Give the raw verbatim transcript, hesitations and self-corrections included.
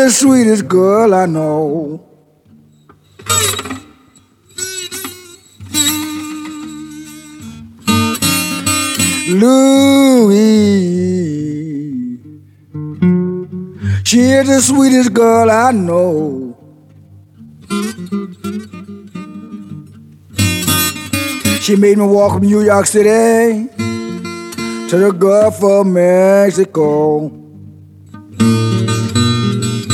the sweetest girl I know. Louie, she is the sweetest girl I know. She made me walk from New York City to the Gulf of Mexico.